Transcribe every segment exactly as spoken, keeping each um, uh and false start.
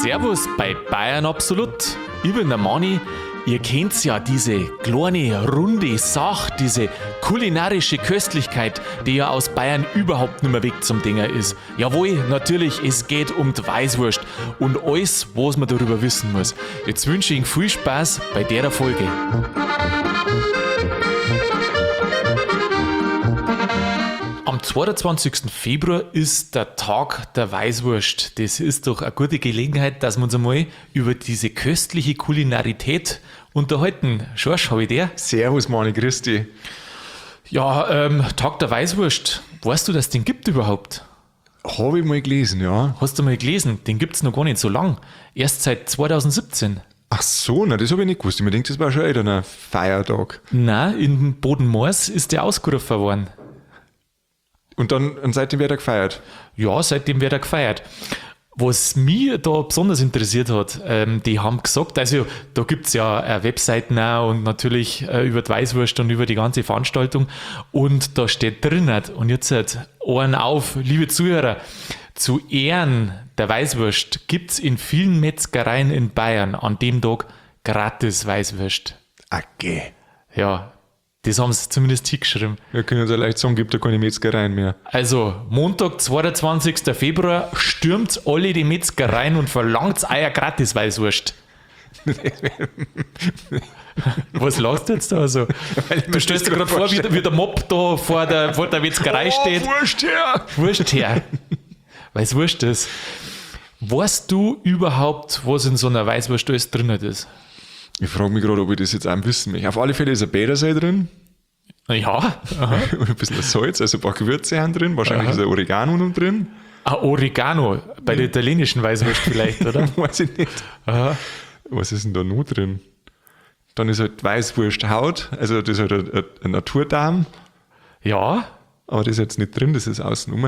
Servus bei Bayern Absolut. Ich bin der Manni. Ihr kennt ja diese kleine, runde Sache, diese kulinarische Köstlichkeit, die ja aus Bayern überhaupt nicht mehr weg zum Dinger ist. Jawohl, natürlich, es geht um die Weißwurst und alles, was man darüber wissen muss. Jetzt wünsche ich Ihnen viel Spaß bei der Folge. Am zweiundzwanzigsten Februar ist der Tag der Weißwurst. Das ist doch eine gute Gelegenheit, dass wir uns einmal über diese köstliche Kulinarität unterhalten. Schorsch, habe ich der? Servus, Mani, grüß dich. Ja, ähm, Tag der Weißwurst. Weißt du, dass es den gibt überhaupt? Habe ich mal gelesen, ja. Hast du mal gelesen? Den gibt es noch gar nicht so lang. Erst seit zweitausendsiebzehn. Ach so, na, das habe ich nicht gewusst. Ich mir denke, das war schon wieder ein Feiertag. Nein, in Bodenmoors ist der ausgerufen worden. Und dann und seitdem wird er gefeiert? Ja, seitdem wird er gefeiert. Was mich da besonders interessiert hat, ähm, die haben gesagt, also da gibt es ja äh, Webseiten auch und natürlich äh, über die Weißwurst und über die ganze Veranstaltung und da steht drinnen, und jetzt halt Ohren auf, liebe Zuhörer, zu Ehren der Weißwurst gibt es in vielen Metzgereien in Bayern an dem Tag gratis Weißwurst. Okay. Ja, das haben sie zumindest hingeschrieben. Wir können uns ja leicht sagen, gibt ja keine Metzgereien mehr. Also, Montag, zweiundzwanzigsten Februar, stürmt alle die Metzgereien und verlangt euer gratis Weißwurst. Was lachst du jetzt da so? Du stellst dir gerade vor, wie, wie der Mob da vor der, vor der Metzgerei oh, steht. Wurst her! Wurst her. Weil's Wurst ist. Weißt du überhaupt, was in so einer Weißwurst alles drin ist? Ich frage mich gerade, ob ich das jetzt auch wissen möchte. Auf alle Fälle ist ein Bäderei drin. Ja. Aha. Und ein bisschen Salz, also ein paar Gewürze haben drin. Wahrscheinlich Aha. ist ein Oregano noch drin. Ah, Oregano, bei der italienischen Weißwurst vielleicht, oder? Weiß ich nicht. Aha. Was ist denn da noch drin? Dann ist halt Weißwursthaut, also das ist halt ein, ein Naturdarm. Ja. Aber das ist jetzt nicht drin, das ist außenrum.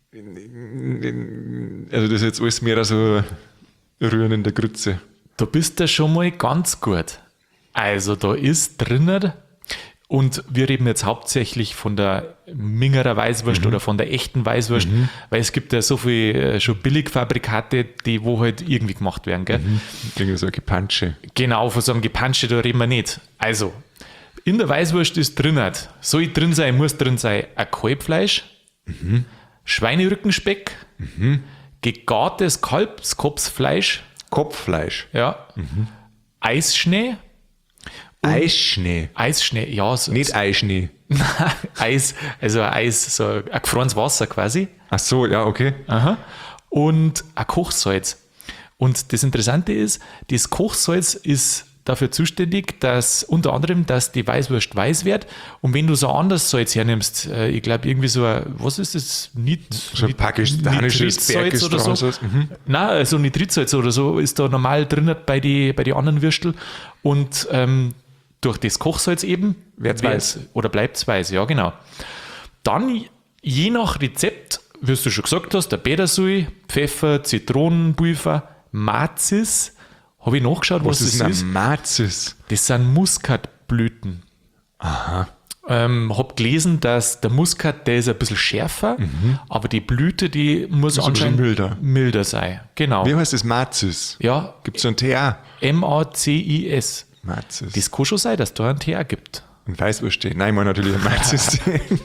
Also das ist jetzt alles mehr so Rühren in der Grütze. Da bist du schon mal ganz gut. Also da ist drinnen, und wir reden jetzt hauptsächlich von der Mingerer Weißwurst mhm. oder von der echten Weißwurst, mhm. weil es gibt ja so viele schon Billigfabrikate, die wo halt irgendwie gemacht werden. Gell? Mhm. Irgendwie so ein Gepansche. Genau, von so einem Gepansche, da reden wir nicht. Also, in der Weißwurst ist drinnen, soll drin sein, muss drin sein, ein Kalbfleisch, mhm. Schweinerückenspeck, mhm. gegartes Kalbskopfsfleisch, Kopffleisch. Ja. Mhm. Eisschnee. Eisschnee? Eisschnee, ja. So, Nicht Eischnee. Eis, also Eis, so ein gefrorenes Wasser quasi. Ach so, ja, okay. Aha. Und ein Kochsalz. Und das Interessante ist, das Kochsalz ist dafür zuständig, dass unter anderem, dass die Weißwurst weiß wird. Und wenn du so anderes Salz hernimmst, äh, ich glaube irgendwie so ein, was ist das? Nit, so ein pakistanisches Nitritsalz oder so. Mhm. Nein, also Nitritsalz oder so ist da normal drin bei die, bei die anderen Würstel. Und ähm, durch das Kochsalz eben wird's weiß. Oder bleibt es weiß, ja genau. Dann je nach Rezept, wie du schon gesagt hast, der Petersil, Pfeffer, Zitronenpulver, Mazis. Habe ich nachgeschaut, was, was das ist. Was ist ein Mazis? Das sind Muskatblüten. Aha. Ähm, habe gelesen, dass der Muskat, der ist ein bisschen schärfer, mhm. aber die Blüte, die muss ist anscheinend milder. milder sein. Genau. Wie heißt das Mazis? Ja. Gibt es so ein T A? M A C I S. Mazis. Das kann schon sein, dass da ein T A gibt. Ein Weißwurst. Nein, ich meine natürlich ein Mazis.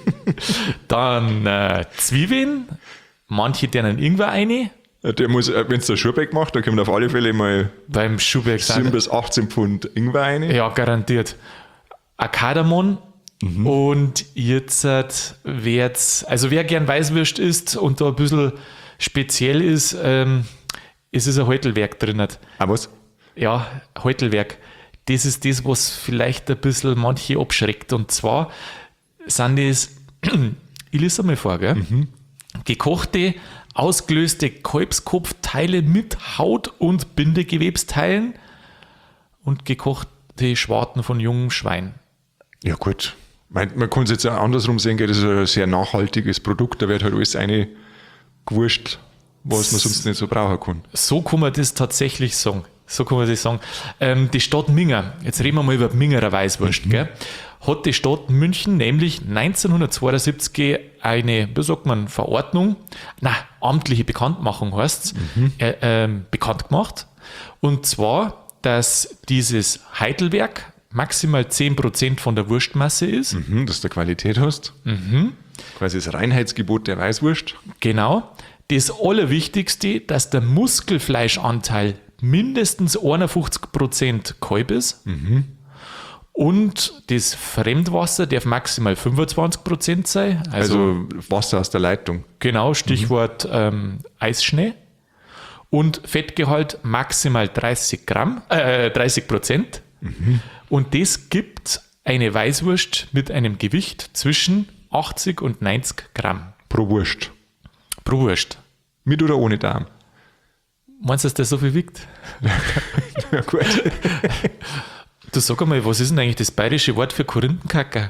Dann äh, Zwiebeln, manche denen Ingwer rein. Der muss, wenn es der Schubeck macht, dann kommt auf alle Fälle mal beim Schubeck sieben bis achtzehn Pfund Ingwer rein. Ja, garantiert. Ein Kardamom. Mhm. Und jetzt wird's, also wer gern Weißwurst isst und da ein bisschen speziell ist, ähm, ist es ein Heutelwerk drin. Ah, was? Ja, Heutelwerk. Das ist das, was vielleicht ein bisschen manche abschreckt. Und zwar sind das, ich lese mal vor, gell? Mhm. Gekochte, ausgelöste Kalbskopfteile mit Haut- und Bindegewebsteilen und gekochte Schwarten von jungem Schwein. Ja gut, man, man kann es jetzt auch andersrum sehen, das ist ein sehr nachhaltiges Produkt, da wird halt alles eine gewurscht, was man sonst nicht so brauchen kann. So kann man das tatsächlich sagen. So kann man das sagen. Ähm, die Stadt Minger, jetzt reden wir mal über die Mingerer Weißwurst, mhm. gell? hat die Stadt München nämlich neunzehnhundertzweiundsiebzig eine, wie sagt man, Verordnung, na amtliche Bekanntmachung heißt es, mhm. äh, äh, bekannt gemacht. Und zwar, dass dieses Heidelwerk maximal zehn Prozent von der Wurstmasse ist. Mhm, dass du Qualität hast. Mhm. Quasi das Reinheitsgebot der Weißwurst. Genau. Das Allerwichtigste, dass der Muskelfleischanteil mindestens einundfünfzig Prozent Kalb ist. Mhm. Und das Fremdwasser darf maximal fünfundzwanzig Prozent sein. Also, Also Wasser aus der Leitung. genau, Stichwort mhm. ähm, Eisschnee. Und Fettgehalt maximal dreißig Gramm, äh, dreißig Prozent. Mhm. Und das gibt eine Weißwurst mit einem Gewicht zwischen achtzig und neunzig Gramm. Pro Wurst. Pro Wurst. Mit oder ohne Darm? Meinst du, dass der so viel wiegt? Ja, gut. Du sag einmal, was ist denn eigentlich das bayerische Wort für Korinthenkacker?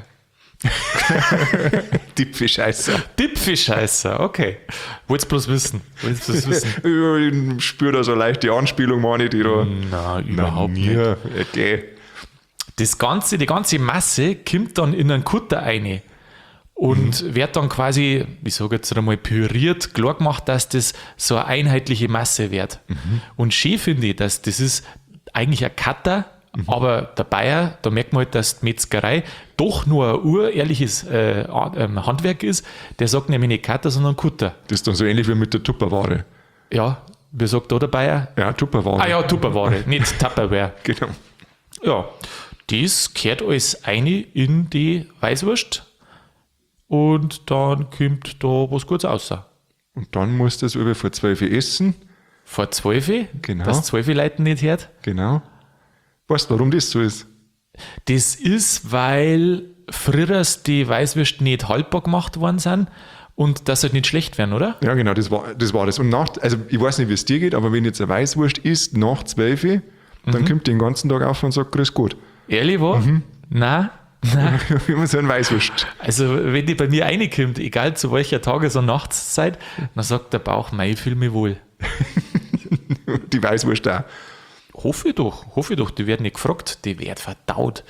Dipfischeißer. Dipfischeißer, okay. Wollt's bloß wissen. Wollt's bloß wissen. Ich spüre da so leicht die Anspielung, meine ich, die da. Na, überhaupt nicht. Ja, okay. Das Ganze, die ganze Masse kommt dann in einen Kutter rein und mhm. wird dann quasi, ich sage jetzt einmal, püriert, klar gemacht, dass das so eine einheitliche Masse wird. Mhm. Und schön finde ich, dass das ist eigentlich ein Cutter, mhm. aber der Bayer, da merkt man halt, dass die Metzgerei doch nur ein urehrliches äh, Handwerk ist. Der sagt nämlich nicht Cutter, sondern Kutter. Das ist dann so ähnlich wie mit der Tupperware. Ja, wie sagt da der Bayer? Ja, Tupperware. Ah ja, Tupperware, nicht Tupperware. Genau. Ja, das kehrt alles ein in die Weißwurst und dann kommt da was Gutes raus. Und dann musst du das über vor zwölf Uhr essen. Vor zwölf, Genau. dass zwölf Leute nicht hört. Genau. Weißt du, warum das so ist? Das ist, weil früher die Weißwürste nicht haltbar gemacht worden sind und dass sie halt nicht schlecht werden, oder? Ja, genau, das war das. War das. Und nach, also ich weiß nicht, wie es dir geht, aber wenn jetzt eine Weißwurst isst nach zwölf Uhr, dann mhm. kommt die den ganzen Tag auf und sagt, grüß Gott. Ehrlich wahr? Mhm. Nein. Nein. Wie man so ein Weißwurst. Also, wenn die bei mir reinkommt, egal zu welcher Tages- und Nachtszeit, dann sagt der Bauch, mei, ich fühle mich wohl. Die Weißwurst auch. Hoffe ich doch, hoffe ich doch, die werden nicht gefragt, die werden verdaut.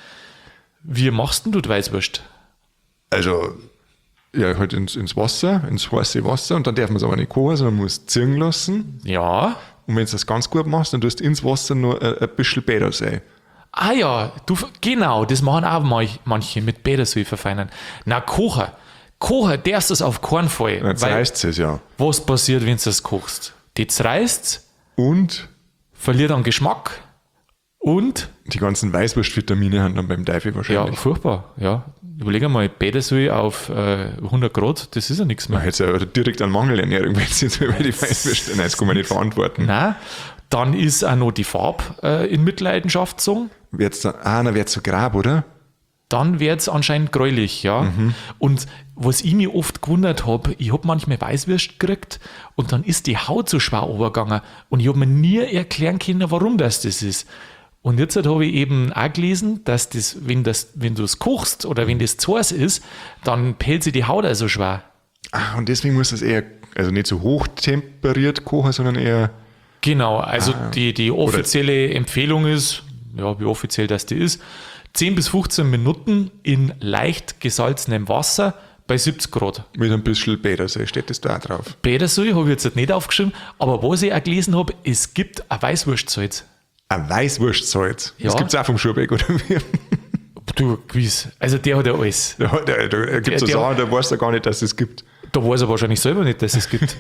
Wie machst denn du die Weißwurst? Also, ja, halt ins, ins Wasser, ins heiße Wasser und dann darf man es aber nicht kochen, sondern man muss ziehen lassen. Ja. Und wenn du das ganz gut machst, dann tust du ins Wasser noch ein, ein bisschen Bäder rein. Ah ja, du, genau, das machen auch manche mit Bädersäule verfeinern. Na, kochen. Kochen darfst du es auf keinen Fall. Dann zerreißt es, ja. Was passiert, wenn du es kochst? Die zerreißt und verliert an Geschmack und die ganzen Weißwurstvitamine haben dann beim Teufel wahrscheinlich. Ja, furchtbar, ja. Überleg mal, Bädersäule auf äh, hundert Grad, das ist ja nichts mehr. Man hätte ja direkt an Mangelernährung, wenn es jetzt über die Weißwurst, nein, das kann man nicht verantworten. Nein, dann ist auch noch die Farbe äh, in Mitleidenschaft gezogen. Wird's da, ah, dann wird es so grab, oder? Dann wird es anscheinend gräulich, ja. Mhm. Und was ich mir oft gewundert habe, ich habe manchmal Weißwurst gekriegt und dann ist die Haut so schwer übergegangen und ich habe mir nie erklären können, warum das das ist. Und jetzt habe ich eben auch gelesen, dass das, wenn, das, wenn du es kochst oder wenn das zu heiß ist, dann pellt sich die Haut also schwer. Ah, und deswegen muss das eher, also nicht so hoch temperiert kochen, sondern eher... Genau, also ah, die, die offizielle oder Empfehlung ist, ja, wie offiziell das die ist, zehn bis fünfzehn Minuten in leicht gesalzenem Wasser bei siebzig Grad. Mit ein bisschen Bädersäule steht das da auch drauf. Bädersäule habe ich jetzt nicht aufgeschrieben, aber was ich auch gelesen habe, es gibt ein Weißwurstsalz. Ein Weißwurstsalz? Ja. Das gibt es auch vom Schubeck, oder wie? Du, gewiss. Also der hat ja alles. Da, da, da gibt es so Sachen, da weiß er gar nicht, dass es das gibt. Da weiß er wahrscheinlich selber nicht, dass es gibt.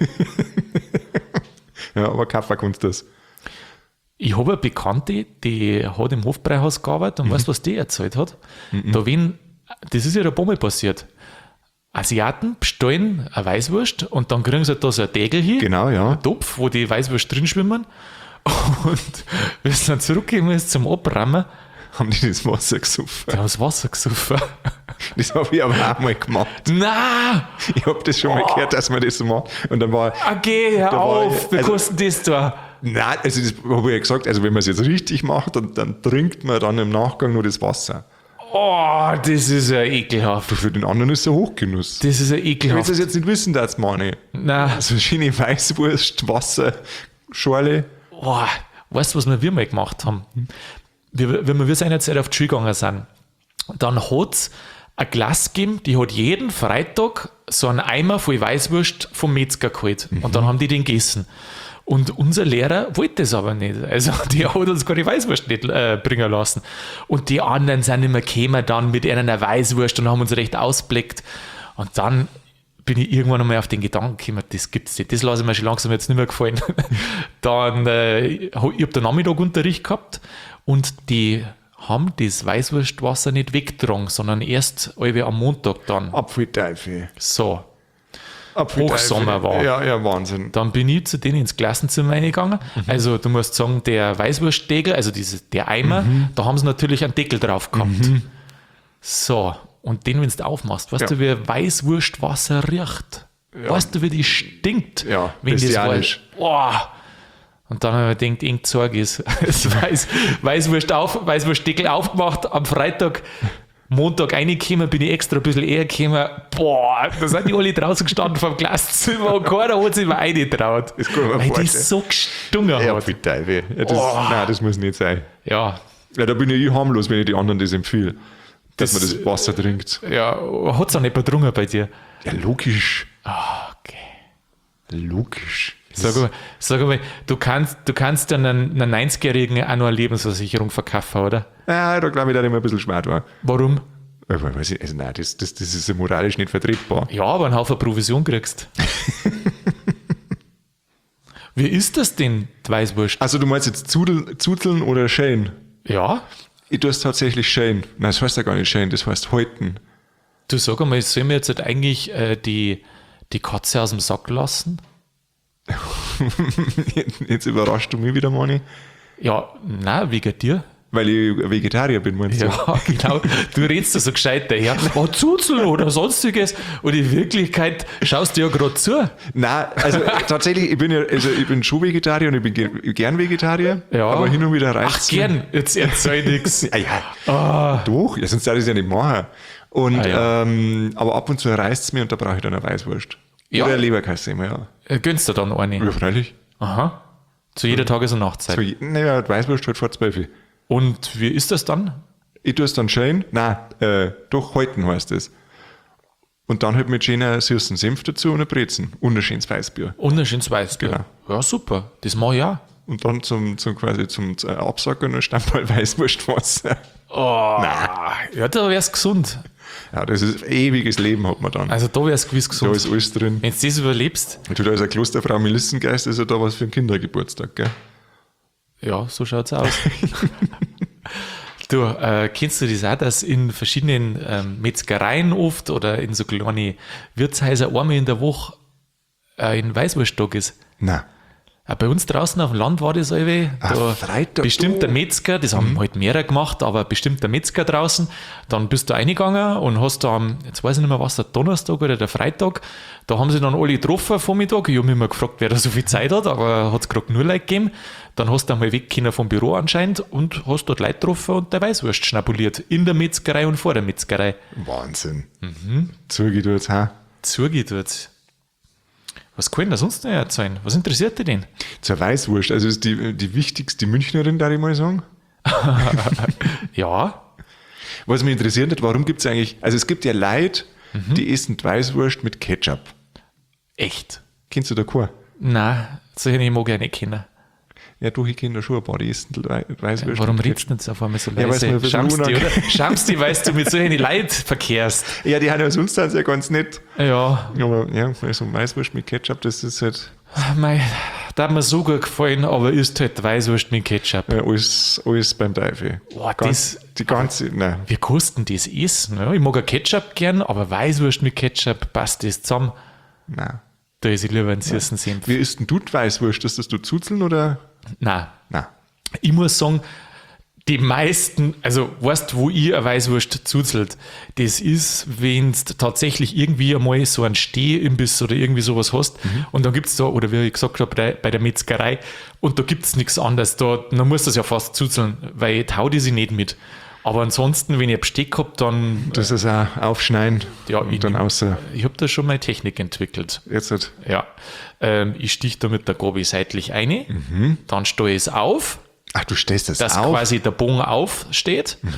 Ja, aber kaufen kannst du das. Ich habe eine Bekannte, die hat im Hofbräuhaus gearbeitet und mhm. weißt du, was die erzählt hat? Mhm. Da wenn, das ist ja der Bombe passiert. Asiaten bestellen eine Weißwurst und dann kriegen sie da so einen Degel hin, genau, ja. einen Topf, wo die Weißwurst drin schwimmen. Und wenn es dann zurückgehen ist zum Abrammen, haben die das Wasser gesoffen. Die haben das Wasser gesoffen. Das habe ich aber auch mal gemacht. Nein! Ich habe das schon mal oh. gehört, dass man das so macht. Und dann war. Okay, hör auf, wie kostet das da? Nein, also das habe ich ja gesagt, also wenn man es jetzt richtig macht, dann, dann trinkt man dann im Nachgang nur das Wasser. Oh, das ist ja ekelhaft. Für den anderen ist es ein Hochgenuss. Das ist ja ekelhaft. Wenn sie das jetzt nicht wissen, das meine ich. Nein. Also schöne Weißwurst, Wasser, Schorle. Oh, weißt du, was wir mal gemacht haben? Wir, wenn wir seiner Zeit auf die Schule gegangen sind, dann hat es ein Glas gegeben, die hat jeden Freitag so einen Eimer voll Weißwurst vom Metzger geholt. Mhm. Und dann haben die den gegessen. Und unser Lehrer wollte das aber nicht. Also der hat uns gar die Weißwurst nicht äh, bringen lassen. Und die anderen sind immer gekommen dann mit einer Weißwurst und haben uns recht ausblickt. Und dann bin ich irgendwann einmal auf den Gedanken gekommen, das gibt's nicht. Das lasse ich mir schon langsam jetzt nicht mehr gefallen. Dann, äh, ich habe den Nachmittagunterricht gehabt und die haben das Weißwurstwasser nicht weggetragen, sondern erst alle am Montag dann. Apfelteufel. So. Apfelteufel. Hochsommer war. Ja, ja, Wahnsinn. Dann bin ich zu denen ins Klassenzimmer reingegangen. Mhm. Also du musst sagen, der Weißwurstdeckel, also diese, der Eimer, mhm. da haben sie natürlich einen Deckel drauf gehabt. Mhm. So, und den, wenn du aufmachst, weißt ja. du, wie Weißwurstwasser riecht? Ja. Weißt du, wie die stinkt? Ja, wenn das war, oh. Und dann habe ich mir gedacht, irgend Zeug ist. Das Weiß, Weißwurst auf, Weißwurstdeckel aufgemacht, am Freitag, Montag reingekommen, bin ich extra ein bisschen eher gekommen. Boah, da sind die alle draußen gestanden vom Klassenzimmer und keiner hat sich mal reingetraut. Das kann man weil vorstellen. die so gestunken Ja, hat. Apfelteufel. Ja, das, Oh. Nein, das muss nicht sein. Ja, Ja, da bin ich harmlos, wenn ich die anderen das empfehle, dass Das- man das Wasser trinkt. ja, hat es auch nicht getrunken bei dir? Ja, logisch. Ah, okay. Logisch. Sag mal, sag mal du, kannst, du kannst dann einen, einen neunzigjährigen auch noch eine Lebensversicherung verkaufen, oder? Ja, da glaube ich, dass ich mir ein bisschen schwer war. Warum? Aber weiß ich, also nein, das, das, das ist ja moralisch nicht vertretbar. Ja, aber einen Haufen Provision kriegst. Wie ist das denn, die Weißwurst? Also du meinst jetzt Zudeln, Zudeln oder Schälen? Ja, Ich tue es tatsächlich Schälen. Nein, das heißt ja gar nicht Schälen, das heißt Häuten. du sag einmal, sollen wir jetzt halt eigentlich äh, die, die Katze aus dem Sack lassen? Jetzt überraschst du mich wieder, Mani. Ja, nein, wegen dir. Weil ich Vegetarier bin, meinst du? Ja, genau. Du redest da so gescheit daher. Oh, Zuzel oder sonstiges. Und in Wirklichkeit schaust du ja gerade zu. Nein, also tatsächlich, ich bin ja, also ich bin schon Vegetarier und ich bin ge- gern Vegetarier. Ja. Aber hin und wieder reicht Ach, gern. Jetzt erzähl nix. Ah, ja. Doch, ja, sonst darf ich es ja nicht machen. Und, Ah, ja. ähm, aber ab und zu reißt es mir und da brauche ich dann eine Weißwurst. Ja. Oder eine Leberkäse immer, ja. Äh, Gönnst du dann eine? Ja, freilich. Aha. Zu jeder Tages- und Nachtzeit. So, naja, die Weißwurst halt vor zwölf. Und wie ist das dann? Ich tue es dann schön, nein, äh, doch Häuten heißt es. Und dann halt mit schöner süßen Senf dazu und eine Brezen und ein schönes Weißbier. Und ein schönes Weißbier. Genau. Ja, super. Das mache ich auch. Und dann zum, zum quasi zum äh, Absacken ein Stammball Weißwurstwasser. Oh, ja, da wär's gesund. Ja, das ist ewiges Leben hat man dann. Also da wär's gewiss Da gesund. ist alles drin. Wenn du das überlebst, Und du, da ist eine Klosterfrau Melissengeist, ist ja da was für einen Kindergeburtstag, gell? ja, so schaut's aus. Du, äh, kennst du das auch, dass in verschiedenen ähm, Metzgereien oft oder in so kleine Wirtshäuser einmal in der Woche äh, ein Weißwursttag ist? Nein. Auch bei uns draußen auf dem Land war das allweil. Ah, Da Freitag, bestimmt der oh. Metzger, das haben halt mehrere gemacht, aber bestimmt der Metzger draußen. Dann bist du reingegangen und hast da am, jetzt weiß ich nicht mehr was, der Donnerstag oder der Freitag, da haben sie dann alle getroffen am Vormittag. Ich habe mich immer gefragt, wer da so viel Zeit hat, aber hat es gerade nur Leute gegeben. Dann hast du einmal weg können vom Büro anscheinend und hast dort Leute getroffen und der Weißwurst schnabuliert. In der Metzgerei und vor der Metzgerei. Wahnsinn. Mhm. Zuge du jetzt, ha? Zugeht wird. Was kann ich denn da sonst noch erzählen? Was interessiert dich denn? Zur Weißwurst, also ist die, die wichtigste Münchnerin, darf ich mal sagen. Ja, Was mich interessiert hat, warum gibt es eigentlich, also es gibt ja Leute, die essen die Weißwurst mit Ketchup. echt. Kennst du da keinen? Nein, solche mag ich auch nicht kennen. Ja, du, ich kenne da schon ein paar, die essen die Wei- Weißwurst Warum mit redest du jetzt auf einmal so Ja, weil's mir ein leise? bisschen Schamst du, unangenehm- oder? Schamst du, weil du mit solchen Leuten verkehrst? Ketchup. Ja, die haben ja sonst sind sie ja ganz nett. Ja, Aber ja, also Weißwurst mit Ketchup, das ist halt mei, da hat mir so gut gefallen, aber ist halt Weißwurst mit Ketchup. ja, alles, alles beim Teufel. Boah, Ganz, das- die ganze, nein. Wie kosten das essen? Ja, ich mag ja Ketchup gern, aber Weißwurst mit Ketchup passt das zusammen. Nein. Da ist ich lieber einen süßen Senf. Wie isst denn du die Weißwurst? Ist das du Zuzeln oder? Nein, Nein. ich muss sagen, die meisten, also weißt wo ich eine Weißwurst zuzelt, das ist, wenn du tatsächlich irgendwie einmal so einen Stehimbiss oder irgendwie sowas hast Mhm. und dann gibt es da, oder wie ich gesagt habe, bei, bei der Metzgerei und da gibt es nichts anderes, da, dann muss das ja fast zuzeln, weil tau die sich nicht mit. Aber ansonsten, wenn ich ein Besteck habe, dann, Das ist auch aufschneiden Ja, und ich- dann außer, ich habe da schon mal Technik entwickelt. jetzt halt, Ja, ähm, ich stich da mit der Gabel seitlich ein, dann stehe ich es auf, ach, du stellst das dass auf? quasi der Bogen aufsteht.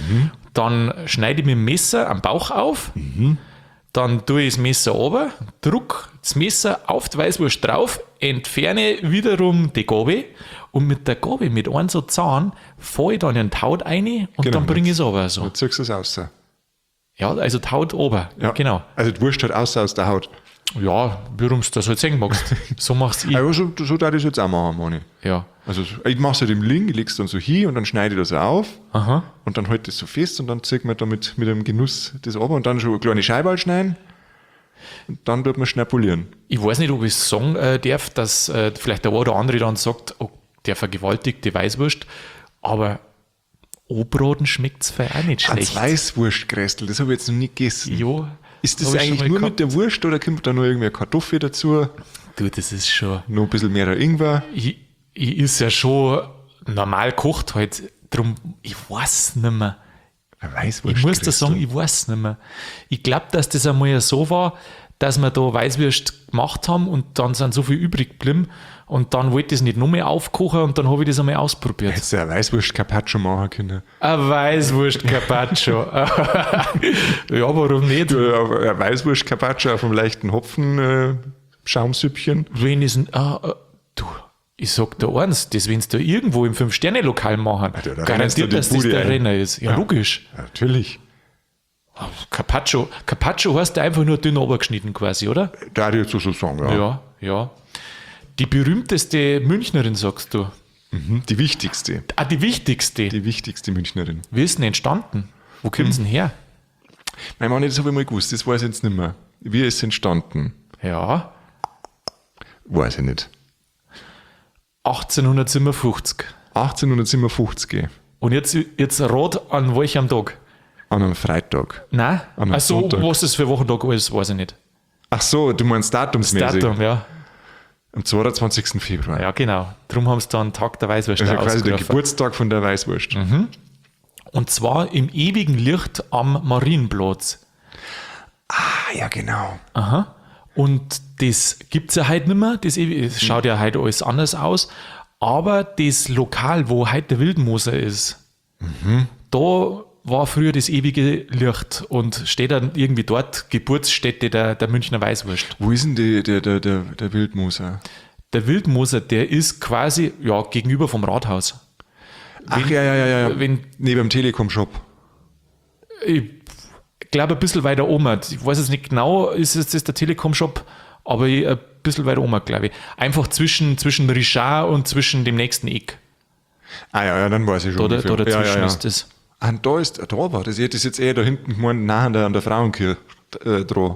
Dann schneide ich mit dem Messer am Bauch auf, dann tue ich das Messer runter, druck das Messer auf die Weißwurst drauf, entferne wiederum die Gabel und mit der Gabel, mit einem so Zahn, fahre ich dann in die Haut rein und Genau, dann bringe ich jetzt- es runter. So. Dann ziehst du es raus. Ja, also die Haut oben, Ja. genau. Also die Wurst hat raus aus der Haut. Ja, wie du das halt sehen magst. So machst ich. Aber so, so darf ich es jetzt auch machen, Mani. Ja. Also ich mache es halt im Ling, ich lege es dann so hin und dann schneide ich das auf Aha. und dann halte ich es so fest und dann zieht man damit mit einem Genuss das runter und dann schon eine kleine Scheibe schneiden und dann tut man schnell polieren. Ich weiß nicht, ob ich sagen äh, darf, dass äh, vielleicht der eine oder andere dann sagt, oh, der vergewaltigte Weißwurst, aber Obroden schmeckt es auch nicht Als schlecht. Weißwurstgrästel, das habe ich jetzt noch nie gegessen. Jo, Ist das hab ich schon eigentlich mal nur gehabt. mit der Wurst oder kommt da noch irgendwie eine Kartoffel dazu? Du, das ist schon. Noch ein bisschen mehr Ingwer? Ich, ich ist ja schon normal kocht halt. Drum, ich weiß nicht mehr. Ein Ich Weißwurstgrästel. muss dir sagen, ich weiß nicht mehr. Ich glaube, dass das einmal so war, dass wir da Weißwürst gemacht haben und dann sind so viel übrig geblieben und dann wollte ich es nicht noch mehr aufkochen und dann habe ich das einmal ausprobiert. Hättest du ein Weißwurst-Carpaccio machen können. Ein Weißwurst Carpaccio. Ja, warum nicht? Du, äh, ein Weißwurst-Carpaccio auf einem leichten Hopfen, äh, Schaumsüppchen. Wenn ich ah, äh, du, ich sag dir eins, das wenn da irgendwo im Fünf-Sterne-Lokal machen, Ja, da rennst du garantiert, die dass das Bude der ein. Renner ist. Ja, Ja. logisch. Ja, natürlich. Carpaccio. Carpaccio heißt ja einfach nur dünn runtergeschnitten quasi, oder? Da hätte ich jetzt so sagen, ja. Ja, ja. Die berühmteste Münchnerin, sagst du. Mhm. Die wichtigste. Ah, die wichtigste. Die wichtigste Münchnerin. Wie ist denn entstanden? Wo kommt sie denn her? Nein, Mann, das habe ich mal gewusst, das weiß ich jetzt nicht mehr. Wie ist es entstanden? Ja, Weiß ich nicht. achtzehnhundertsiebenundfünfzig. achtzehnhundertsiebenundfünfzig. Und jetzt, jetzt rat an welchem Tag? An einem Freitag. Nein, An einem also Sonntag. was das für Wochentag ist, weiß ich nicht. Ach so, du meinst datumsmäßig. Datum, ja. Am zweiundzwanzigsten Februar. Ja, genau. Darum haben sie da einen Tag der Weißwurst Also quasi der ausgerufen. Geburtstag von der Weißwurst. Und zwar im ewigen Licht am Marienplatz. Ah, ja, genau. Aha. Und das gibt es ja heute nicht mehr. Das ewi- es schaut ja heute alles anders aus. Aber das Lokal, wo heute der Wildmoser ist, da war früher das ewige Licht und steht dann irgendwie dort Geburtsstätte der, der Münchner Weißwurst. Wo ist denn die, der, der, der, der Wildmoser? Der Wildmoser, der ist quasi ja, gegenüber vom Rathaus. Ach, ja, ja, ja, ja. Wenn, Neben dem Telekom-Shop. ich glaube, ein bisschen weiter oben. Ich weiß jetzt nicht genau, ist jetzt das der Telekom-Shop, aber ich- ein bisschen weiter oben, glaube ich. Einfach zwischen, zwischen Richard und zwischen dem nächsten Eck. Ah, ja, ja, dann weiß ich schon. Da, da ungefähr. dazwischen ja, ja, ja. ist das. Ah, und da ist, da war das. Ich hätte das jetzt eher da hinten gemeint, nah an der, an der Frauenkirche äh, dran.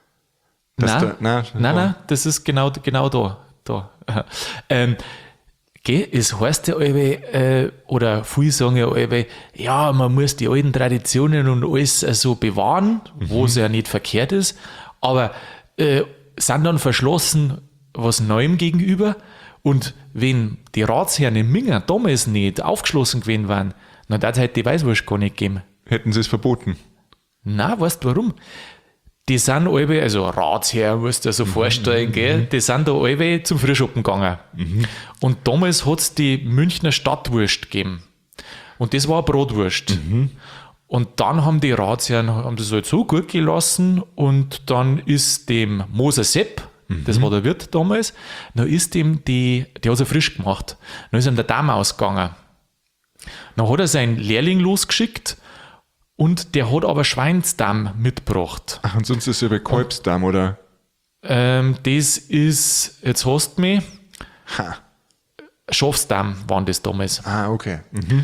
Dass Nein, da- nein, nein, nein, das ist genau, genau da. da. ähm, gell, es heißt ja alle, äh, oder viele sagen ja alle, ja, man muss die alten Traditionen und alles äh, so bewahren, wo es ja nicht verkehrt ist, aber äh, sind dann verschlossen was Neuem gegenüber. Und wenn die Ratsherren in Minger damals nicht aufgeschlossen gewesen wären, dann hat es halt die Weißwurst gar nicht gegeben. Hätten sie es verboten. Na, weißt du warum? Die sind alle, also Ratsherr, musst du dir so vorstellen, gell? Die sind da alle zum Frühschoppen gegangen. Und damals hat es die Münchner Stadtwurst gegeben. Und das war eine Brotwurst. Und dann haben die Ratsherren haben das halt so gut gelassen und dann ist dem Moser Sepp, das war der Wirt damals, dann ist dem die, der hat sie frisch gemacht. Dann ist ihm der Darm ausgegangen. Dann hat er seinen Lehrling losgeschickt und der hat aber Schweinsdarm mitgebracht. Ach, und sonst ist es ja bei Kalbsdarm, oder? Ähm, das ist, jetzt hast du mich, Ha. Schafsdarm waren das damals. Ah, okay. Mhm.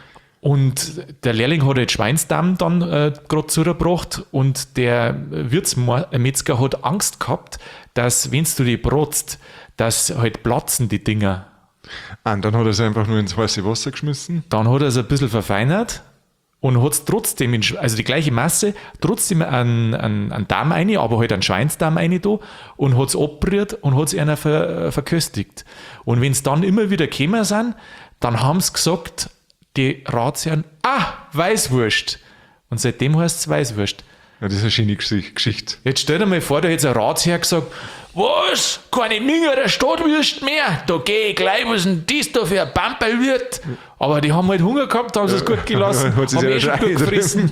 Und der Lehrling hat halt Schweinsdarm dann äh, gerade zugebracht und der Wirtsmetzger hat Angst gehabt, dass, wenn du die bratzt, dass halt platzen die Dinger. Ah, und dann hat er es einfach nur ins heiße Wasser geschmissen. Dann hat er es ein bisschen verfeinert und hat es trotzdem, in, Sch- also die gleiche Masse, trotzdem einen, einen, einen Darm rein, aber halt einen Schweinsdarm rein da und hat es abgerührt und hat es einer ver, verköstigt. Und wenn es dann immer wieder gekommen sind, dann haben sie gesagt, die Ratsherren, ah, Weißwurst. Und seitdem heißt es Weißwurst. Ja, das ist eine schöne Gesicht- Geschichte. Jetzt stell dir mal vor, da hätte ein Ratsherr gesagt, was, keine Mingerer Stadtwürst mehr, da geh ich gleich, was denn das da für ein Pamperl wird. Aber die haben halt Hunger gehabt, haben sie es gut gelassen, Hat sie haben eh ja schon schon gut gefressen.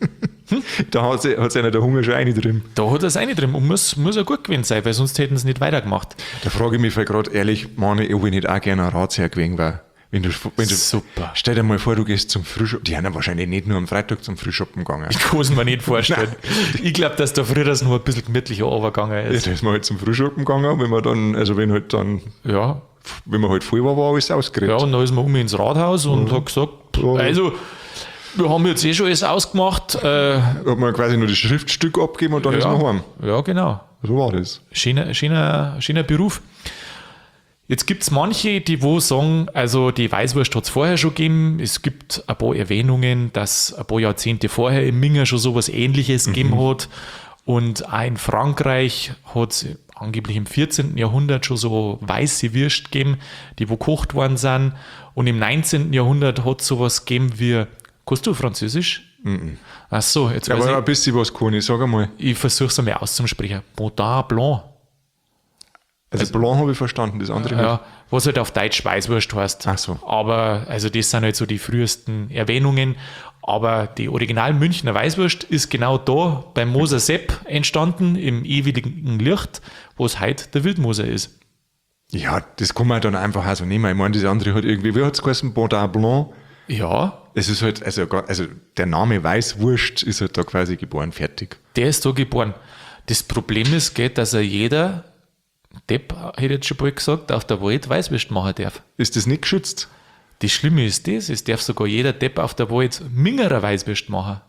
Da hat sie, hat sie einer der Hunger schon eine drin. Da hat er es eine drin und muss, muss er gut gewesen sein, weil sonst hätten sie nicht weitergemacht. Da frage ich mich gerade ehrlich, Mann, ob ich nicht auch gerne ein Ratsherr gewesen wäre. Wenn du, wenn du, Super. Stell dir mal vor, du gehst zum Frühschoppen. Die haben ja wahrscheinlich nicht nur am Freitag zum Frühschoppen gegangen. Ich kann es mir nicht vorstellen. Ich glaube, dass da früher das nur ein bisschen gemütlicher runtergegangen Ja, ist. da ist man halt zum Frühschoppen gegangen, wenn man dann, also wenn halt dann, Ja, wenn man halt voll war, war alles ja ausgeredet. und dann ist man um ins Rathaus und hat gesagt, Ja. also, wir haben jetzt eh schon alles ausgemacht. Äh, Hat man quasi nur das Schriftstück abgegeben und dann ist man heim. ja, genau. So war das. Schöner, schöner, schöner Beruf. Jetzt gibt es manche, die wo sagen, also die Weißwurst hat es vorher schon gegeben. Es gibt ein paar Erwähnungen, dass ein paar Jahrzehnte vorher im Minger schon sowas Ähnliches gegeben hat. Und auch in Frankreich hat es angeblich im vierzehnten Jahrhundert schon so weiße Würst gegeben, die wo gekocht worden sind. Und im neunzehnten Jahrhundert hat es sowas gegeben wie, kannst du Französisch? Mhm. Ach so, jetzt weiß Aber ich, ein bisschen was kann ich, sag einmal. ich versuche es einmal auszusprechen. Baudin Blanc. Also, Blanc habe ich verstanden, das andere nicht. Ja, was halt auf Deutsch Weißwurst heißt. Ach so. Aber, also das sind halt so die frühesten Erwähnungen. Aber die original Münchner Weißwurst ist genau da beim Moser Sepp entstanden, im ewigen Licht, wo es heute der Wildmoser ist. Ja, das kann man dann einfach auch so nehmen. Ich meine, das andere hat irgendwie, wie hat es geheißen, Baudin Blanc? Ja, Es ist halt, also, gar- also der Name Weißwurst ist halt da quasi geboren, fertig. der ist da geboren. Das Problem ist, geht, dass er jeder Depp, hätte ich jetzt schon bald gesagt, auf der Welt Weißwurst machen darf. Ist das nicht geschützt? Das Schlimme ist das, es darf sogar jeder Depp auf der Welt Mingerer Weißwurst machen.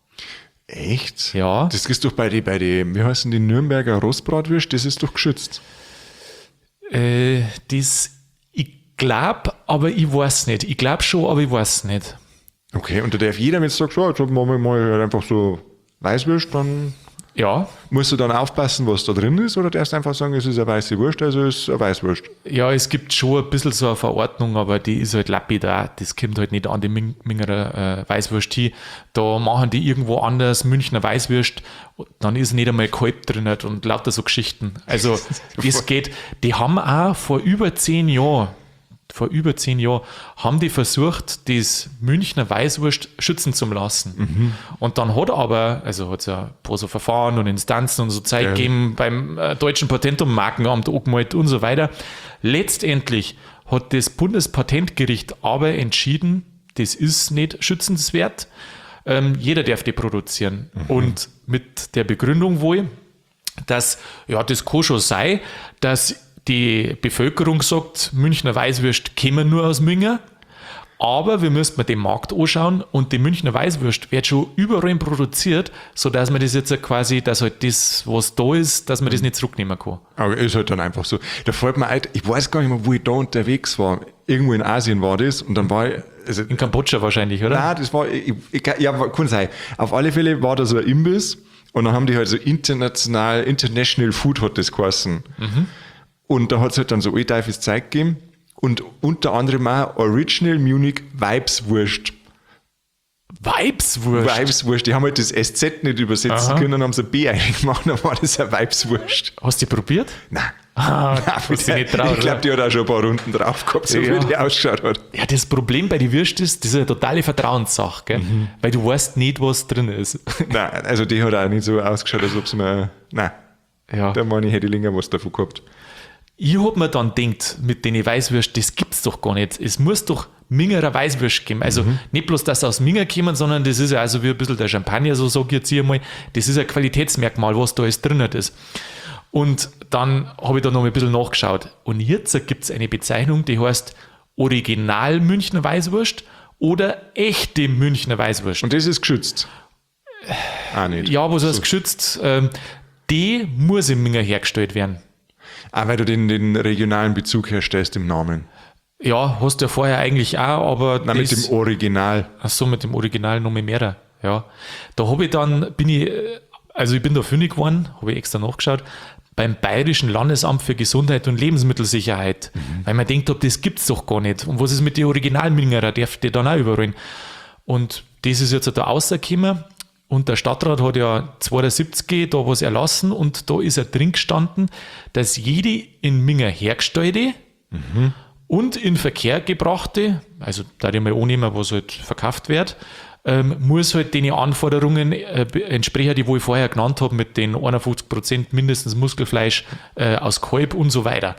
Echt? Ja. Das ist doch bei den, bei die, wie heißen die Nürnberger Rostbratwürst, das ist doch geschützt. Äh, das, ich glaube, aber ich weiß nicht. Ich glaube schon, aber ich weiß nicht. Okay, und da darf jeder, wenn du sagst, so, jetzt machen wir mal halt einfach so Weißwurst, dann Ja, musst du dann aufpassen, was da drin ist, oder darfst du einfach sagen, es ist eine weiße Wurst, also es ist eine Weißwurst. ja, es gibt schon ein bisschen so eine Verordnung, aber die ist halt lapidar. Das kommt halt nicht an die Min- Mingerer äh, Weißwurst hin. Da machen die irgendwo anders Münchner Weißwurst, dann ist nicht einmal Kalb drin und lauter so Geschichten. Also, das geht. Die haben auch vor über zehn Jahren, vor über zehn Jahren, haben die versucht, das Münchner Weißwurst schützen zu lassen. Mhm. Und dann hat aber, also hat es ja ein paar so Verfahren und Instanzen und so Zeit Ja. gegeben beim äh, Deutschen Patent- und Markenamt angemeldet und so weiter. Letztendlich hat das Bundespatentgericht aber entschieden, das ist nicht schützenswert. Ähm, jeder darf die produzieren. Mhm. Und mit der Begründung wohl, dass, ja, das kann schon sein, dass die Bevölkerung sagt, Münchner Weißwürst kämen nur aus Minger, aber wir müssten den Markt anschauen und die Münchner Weißwürst wird schon überall produziert, sodass man das jetzt quasi, dass halt das, was da ist, dass man das nicht zurücknehmen kann. Aber ist halt dann einfach so. Da fällt mir ein, ich weiß gar nicht mehr, wo ich da unterwegs war. Irgendwo in Asien war das und dann war ich, also, In Kambodscha wahrscheinlich, oder? nein, das war, ich, ich, ja, kann sein. Auf alle Fälle war da so ein Imbiss und dann haben die halt so international, International Food hat das geheißen. Und da hat es halt dann so allteufels Zeug gegeben und unter anderem auch Original Munich Weibswurst. Weibswurst. Weibswurst, die haben halt das S Z nicht übersetzen Aha. können und haben so ein B eingemacht, dann war das eine Weibswurst. Hast du die probiert? Nein. Ah, Nein, hast du nicht traut, ich glaube, die hat auch schon ein paar Runden drauf gehabt, so Ja. wie die ausgeschaut hat. Ja, das Problem bei den Würst ist, das ist eine totale Vertrauenssache, gell? Weil du weißt nicht, was drin ist. Nein, also die hat auch nicht so ausgeschaut, als ob sie mir. Nein, Ja. da meine ich, hätte ich länger was davon gehabt. Ich hab mir dann gedacht, mit den Weißwürst, das gibt's doch gar nicht. Es muss doch Mingerer Weißwürst geben. Also nicht bloß, dass sie aus Minger kommen, sondern das ist ja also wie ein bisschen der Champagner, so sag ich jetzt hier mal. Das ist ein Qualitätsmerkmal, was da alles drin ist. Und dann habe ich da noch ein bisschen nachgeschaut. Und jetzt gibt es eine Bezeichnung, die heißt Original Münchner Weißwurst oder echte Münchner Weißwurst. Und das ist geschützt. Auch nicht. Ja, was heißt geschützt? Ähm, die muss im Minger hergestellt werden. Auch weil du den, den regionalen Bezug herstellst im Namen. Ja, hast du ja vorher eigentlich auch, aber Nein, mit das- dem Original. Ach so, mit dem Original noch mehr. Ja. Da habe ich dann, bin ich, äh, also ich bin da fündig geworden, habe ich extra nachgeschaut, beim Bayerischen Landesamt für Gesundheit und Lebensmittelsicherheit. Weil man denkt, ob das gibt's doch gar nicht. Und was ist mit den Originalmingerer? Darf die dann auch überholen? Und das ist jetzt da rausgekommen. Und der Stadtrat hat ja zweiundsiebzig da was erlassen und da ist ja drin gestanden, dass jede in Minger hergestellte mhm. und in Verkehr gebrachte, also da ich mal annehmen, was halt verkauft wird, ähm, muss halt den Anforderungen äh, entsprechen, die wo ich vorher genannt habe, mit den einundfünfzig Prozent mindestens Muskelfleisch äh, aus Kalb und so weiter.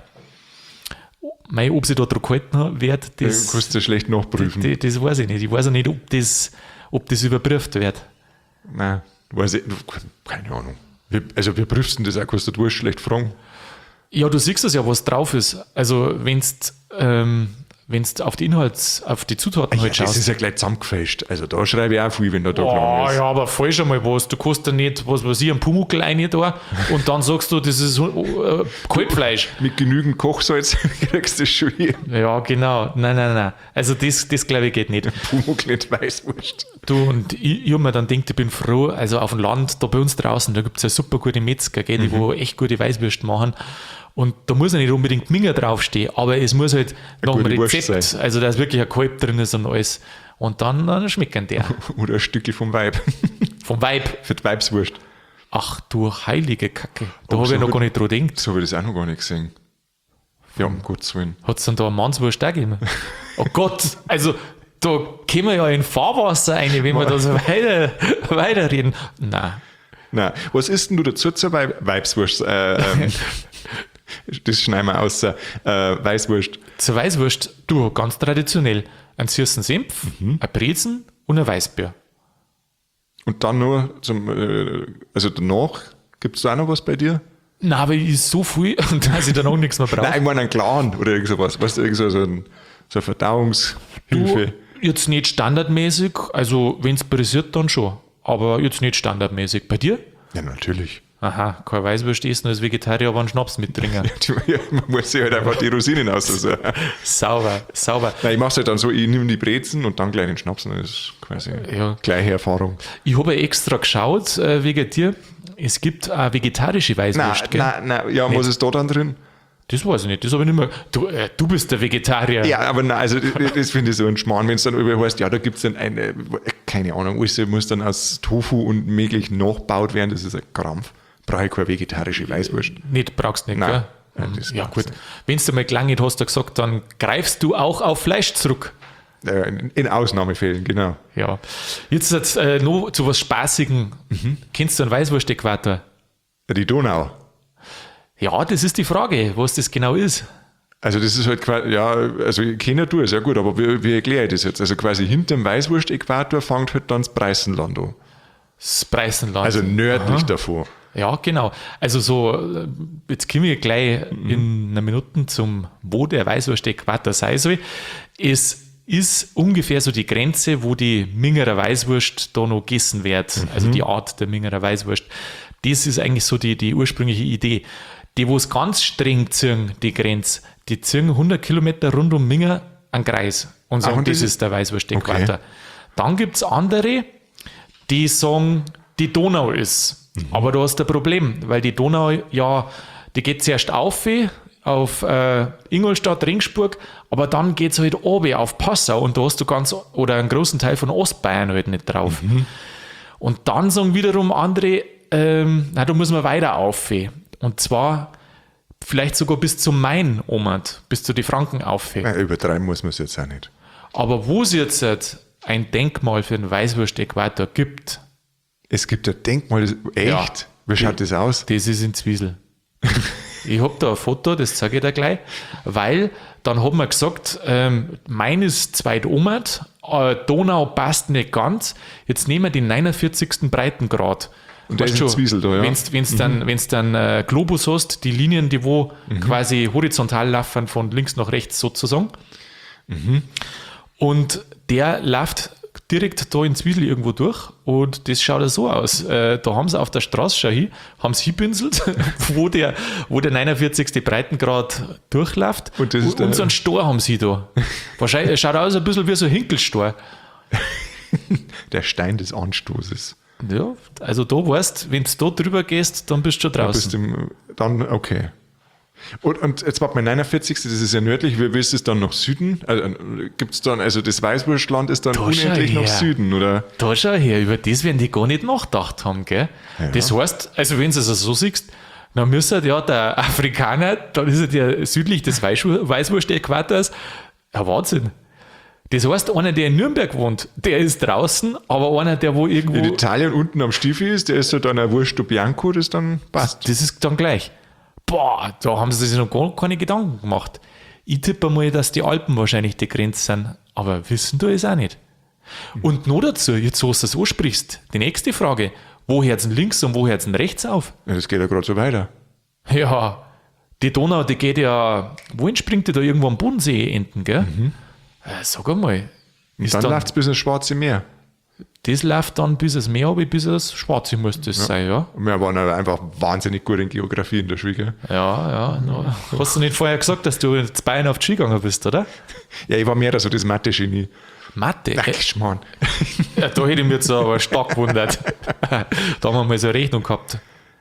Mei, ob sie da drauf gehalten wird, das, das kannst du schlecht nachprüfen. Das, das weiß ich nicht. Ich weiß auch nicht, ob das, ob das überprüft wird. Nein, weiß ich, keine Ahnung. Wie, also, wie prüfst du das auch? Kannst du du schlecht fragen? Ja, du siehst es ja, was drauf ist. Also, wenn du ähm, auf die Inhalts-, auf die Zutaten ja, halt schaust. Das ist ja gleich zusammengefälscht. Also, da schreibe ich auch viel, wenn da da oh, lang ist. Ja, aber falsch einmal was. Du kannst da nicht, was weiß ich, einen Pumuckl rein da und dann sagst du, das ist äh, Kalbfleisch. Mit genügend Kochsalz kriegst du das schon hin. Ja, genau. Nein, nein, nein. Also, das, das glaube ich geht nicht. Pumuckl nicht Weißwurst. Du, und ich, ich habe mir dann gedacht, ich bin froh, also auf dem Land, da bei uns draußen, da gibt es ja super gute Metzger, gell, die mhm. wo echt gute Weißwürste machen. Und da muss ja nicht unbedingt Minger draufstehen, aber es muss halt nach dem Rezept, also da ist wirklich ein Kalb drin ist und alles. Und dann, dann schmecken der. Oder ein Stückchen vom Weib. Vom Weib? Für die Weibswurst. Ach du heilige Kacke. Da habe ich noch gar nicht dran gedacht. So habe ich das auch noch gar nicht gesehen. Ja, um Gottes Willen. Hat es dann da eine Mannswurst auch gegeben? Oh Gott, also da kommen wir ja in Fahrwasser rein, wenn wir da so weiter, weiterreden. Nein. Nein. Was isst denn du dazu zur Weib- Weibswurst? Äh, ähm, das schneiden wir aus. Äh, Weißwurst. Zur Weißwurst, du, ganz traditionell. Einen süßen Senf, mhm. ein Brezen und ein Weißbier. Und dann nur zum, äh, also danach, gibt es da auch noch was bei dir? Nein, aber ich ist so viel, dass ich dann auch nichts mehr brauche. Nein, ich meine einen Clan oder irgend sowas. Weißt du, irgend so, so, ein, so eine Verdauungshilfe. Du, jetzt nicht standardmäßig, also wenn es pressiert, dann schon. Aber jetzt nicht standardmäßig. Bei dir? Ja, natürlich. Aha, kein Weißwurst essen als Vegetarier, aber einen Schnaps mittrinken. Ja, man muss sich halt einfach die Rosinen aus. Also. Sauber, sauber. Nein, ich mache es halt dann so, ich nehme die Brezen und dann gleich den Schnaps. Und das ist quasi ja. gleiche Erfahrung. Ich habe extra geschaut, äh, wegen dir. Es gibt eine vegetarische Weißwurst, nein, gell? Nein, nein, ja, nicht. Was ist da dann drin? Das weiß ich nicht, das habe ich nicht mehr. Du, äh, du bist der Vegetarier. Ja, aber nein, also das, das finde ich so ein Schmarrn, wenn es dann über heißt, ja, da gibt es dann eine, keine Ahnung, alles muss dann aus Tofu und möglich nachgebaut werden, das ist ein Krampf. Brauche ich keine vegetarische Weißwurst. Nicht, brauchst nicht, nein. gell? Ja, das ja gut, wenn du mal gelangt hast, du gesagt, dann greifst du auch auf Fleisch zurück. In, in Ausnahmefällen, genau. Ja. Jetzt, jetzt äh, noch zu was Spaßigem. Mhm. Kennst du einen Weißwurst-Äquator? Die Donau. Ja, das ist die Frage, was das genau ist. Also das ist halt quasi, ja, also ich kenne du es, ja gut, aber wie, wie erkläre ich das jetzt? Also quasi hinter dem Weißwurst-Äquator fängt halt dann das Preißenland an. Das Preißenland. Also nördlich Aha. davor. Ja, genau. Also so, jetzt kommen wir gleich mhm. in einer Minute zum, wo der Weißwurst-Äquator sein soll. Es ist ungefähr so die Grenze, wo die Mingerer Weißwurst da noch gegessen wird. Mhm. Also die Art der Mingerer Weißwurst. Das ist eigentlich so die, die ursprüngliche Idee. Die, wo es ganz streng ziehen, die Grenze, die ziehen hundert Kilometer rund um Minger einen Kreis und sagen, Ach, und das, das ist der Weißwurst-Äquator. Okay. Dann gibt es andere, die sagen, die Donau ist. Mhm. Aber du hast ein Problem, weil die Donau, ja, die geht zuerst auf, auf äh, Ingolstadt, Ringsburg, aber dann geht es halt runter auf Passau und da hast du ganz, oder einen großen Teil von Ostbayern halt nicht drauf. Mhm. Und dann sagen wiederum andere, ähm, na, da muss man weiter auf. Und zwar vielleicht sogar bis zum Main, Omat, bis zu die Franken auf. Ja, übertreiben muss man es jetzt auch nicht. Aber wo es jetzt ein Denkmal für den Weißwurst-Äquator gibt. Es gibt ein Denkmal, das, echt? Ja, wie schaut das aus? Das ist in Zwiesel. Ich habe da ein Foto, das zeige ich dir gleich, weil dann hat man gesagt, ähm, Main ist zweit Omat, äh, Donau passt nicht ganz, jetzt nehmen wir den neunundvierzigsten Breitengrad. Und der ist in Zwiesel da, ja. Wenn du mhm. dann, wenn's dann äh, Globus hast, die Linien, die wo mhm. quasi horizontal laufen, von links nach rechts sozusagen. Mhm. Und der läuft direkt da in Zwiesel irgendwo durch und das schaut so aus. Äh, da haben sie auf der Straße, schau hin, haben sie hinpinselt, wo der, wo der neunundvierzigste Breitengrad durchläuft und, das ist und so einen Stor haben sie da. Wahrscheinlich schaut aus ein bisschen wie so ein Hinkelstor. Der Stein des Anstoßes. Ja, also da weißt, wenn du da drüber gehst, dann bist du schon draußen. Ja, bist im, dann, okay. Und, und jetzt war mein neunundvierzigste das ist ja nördlich, wie willst du es dann nach Süden? Also, gibt es dann, also das Weißwurstland ist dann Da unendlich schau nach her. Süden, oder? Da schau her, über das werden die gar nicht nachgedacht haben, gell? Ja. Das heißt, also wenn du es so siehst, dann müsste ja der Afrikaner, dann ist er der südlich des Weißwur- Weißwurst-Äquators. Ja, Wahnsinn. Das heißt, einer, der in Nürnberg wohnt, der ist draußen, aber einer, der wo irgendwo... In Italien unten am Stiefel ist, der ist ja dann ein Wurst Bianco, das dann passt. Das ist dann gleich. Boah, da haben sie sich noch gar keine Gedanken gemacht. Ich tippe mal, dass die Alpen wahrscheinlich die Grenze sind, aber wissen du es auch nicht. Und noch dazu, jetzt wo du es ansprichst, die nächste Frage, wo hört es denn links und wo hört es denn rechts auf? Ja, das geht ja gerade so weiter. Ja, die Donau, die geht ja, wohin springt die da irgendwo am Bodensee enden, gell? Äh, sag einmal, ist Dann dann, läuft es bis ins Schwarze Meer. das läuft dann bis das Meer, aber bis das Schwarze müsste das sein, ja? Und wir waren aber einfach wahnsinnig gut in Geografie in der Schule. Gell? Ja, ja. No. Hast du nicht vorher gesagt, dass du jetzt Bayern auf die Ski gegangen bist, oder? Ja, ich war mehr so das Mathe-Genie. Mathe? Ach, Äh, Schmarrn. ja, da hätte ich mich jetzt aber stark gewundert. Da haben wir mal so eine Rechnung gehabt.